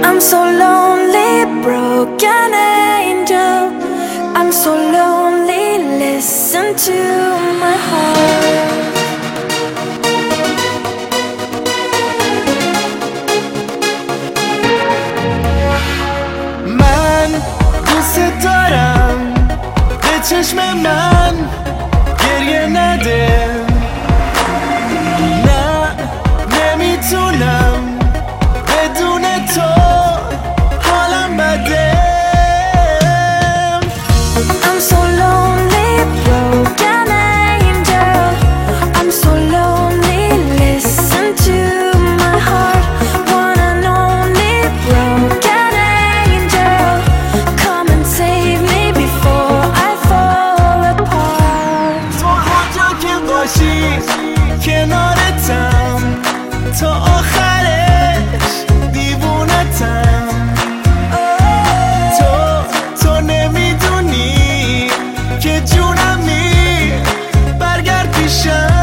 I'm so lonely, broken angel. I'm so lonely, listen to my heart. من دوست دارم به چشم من گریه نده. نه نمیتونم بدون تو حالم بده. I'm so lonely, broken angel. I'm so lonely, listen to my heart. One and only broken angel. Come and save me before I fall apart. تو هر جا که باشی کنارتم تا آخرش دیوونتم. تو نمیدونی که جونمی برگرد پیشم.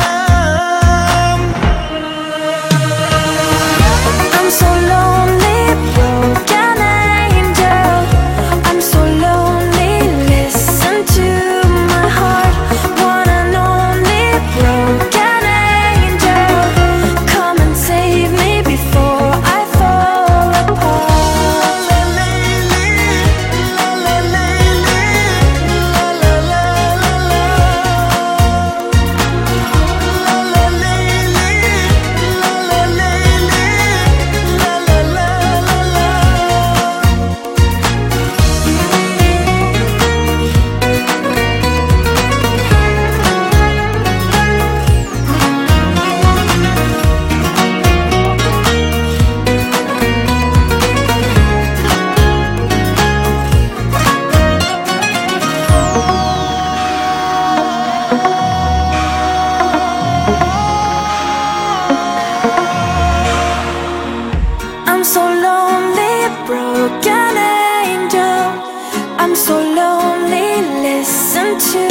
I'm so lonely, broken angel. I'm so lonely, listen to my heart. One and only broken angel. Come and save me before I fall apart. La la la la la la la I'm so lonely, broken angel. I'm so lonely, listen to